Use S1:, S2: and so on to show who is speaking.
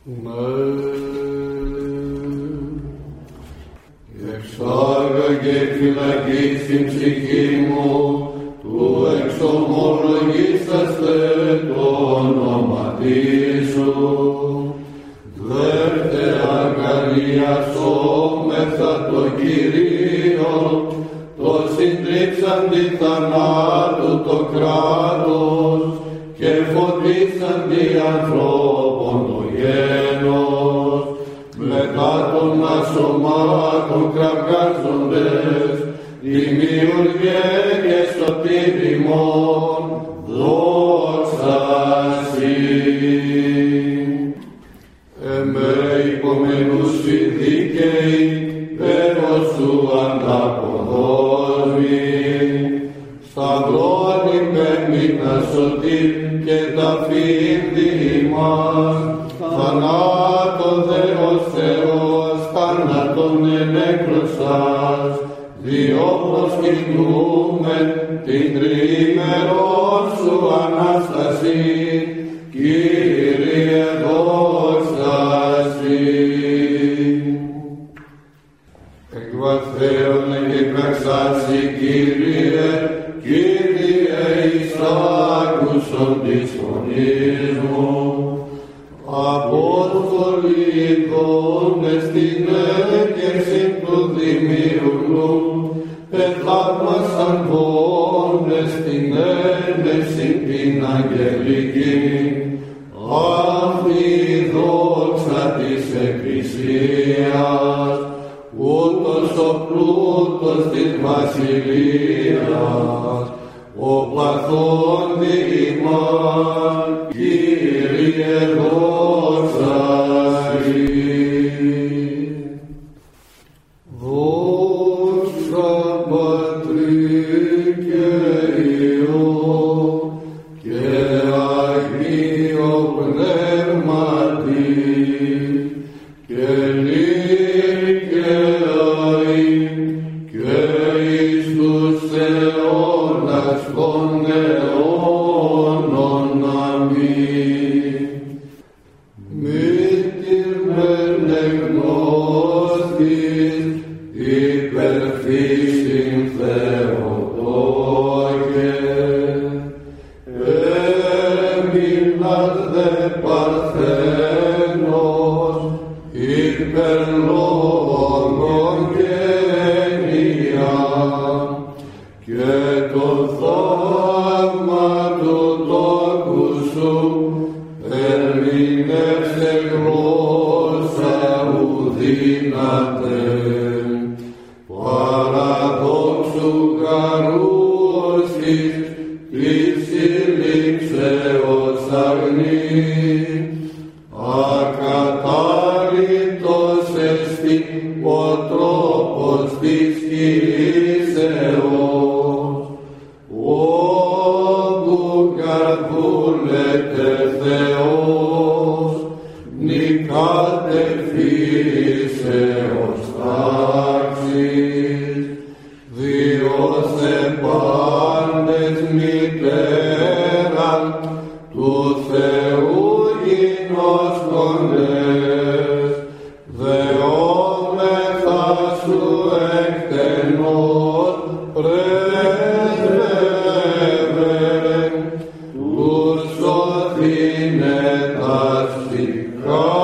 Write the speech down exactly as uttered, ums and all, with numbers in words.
S1: Εξάγαγε φυλακή στην ψυχή μου, του εξομολογήσαστε το όνομα σου. Δέρτε αγκαλιασόμεθα το Κυρίο, το συντρίψαντι θανάτου το κράτος και φωτίσαντι ανθρώπων το γένος. Μετά των ασωμάτων κραυγάζοντες, δημιουργέ και σωτήριμον, δόξα Συ. Εμπεριπομενούσι δίκαιοι, πέρος σου ανταποδόσμη, σταυρών υπερμήνα σωτήρ και ταφήνδη ημάς, θανάτων δε ως Θεός, θάνατον ενέκρωσας, διό προσκυνούμεν την τριήμερον σου Ανάσταση, Κύριε δόξα Συ. Εκ βαθέων εκπραξάσι Κύριε, Κύριε εις άκουσον της φωνής μου. Απόστολοι ειδώνες την έκερση του Δημιουργού, πεθαύμασαν πόνες την ένεση την αγγελική, αυτή η δόξα της Εκκλησίας, ούτως ο πλούτος της Βασιλείας, ο πλαθών διημάν, Κύριε δόξα Συ. Δόξα Πατρί και Υιό και Αγίο Πνεύματι, και νυν και αεί και εις τους αιώνας των αιώνων. Αμήν. Μήτηρ μεν εγνώστης, υπερφύσιν Θεοτόκε, έμεινας δε Παρθένος, υπερλόγων γένεια, και το θαύμα του τόκου σου ερμηνεύσε γλώσσα ουδύναται, παραδόξου καρούσης της συλλήψεως αγνή, ακατάληπτος εστι ο τρόπος της κηρύσεως, όπου καρδούλεται Θεός, νικάτε φύσεως τάξης, διός επάντες μητέραν του Θεού γινώσκοντες, δεόμεθα σου εκτενώς πρέσβευε, τους σωθήνε τα στικά.